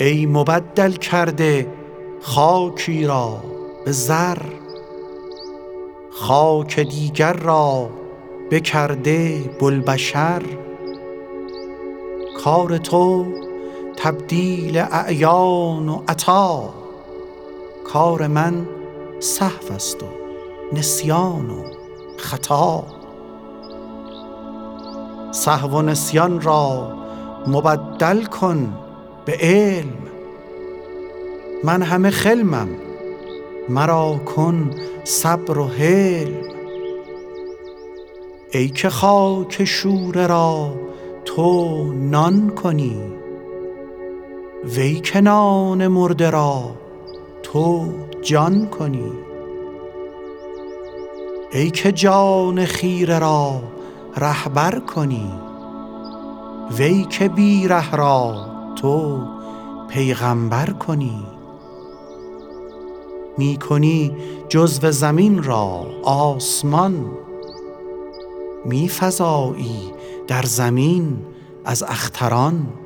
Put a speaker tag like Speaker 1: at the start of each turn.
Speaker 1: ای مبدل کرده خاکی را به زر، خاک دیگر را بکرده بوالبشر. کار تو تبدیل اعیان و عطا، کار من سهو است و نسیان و خطا. سهو و نسیان را مبدل کن به علم، من همه خلمم مرا کن صبر و حلم. ای که خاک شوره را تو نان کنی، وی که نان مرده را تو جان کنی. ای که جان خیره را رهبر کنی، وی که بی ره را تو پیغمبر کنی. می کنی جزو زمین را آسمان، می فزایی در زمین از اختران.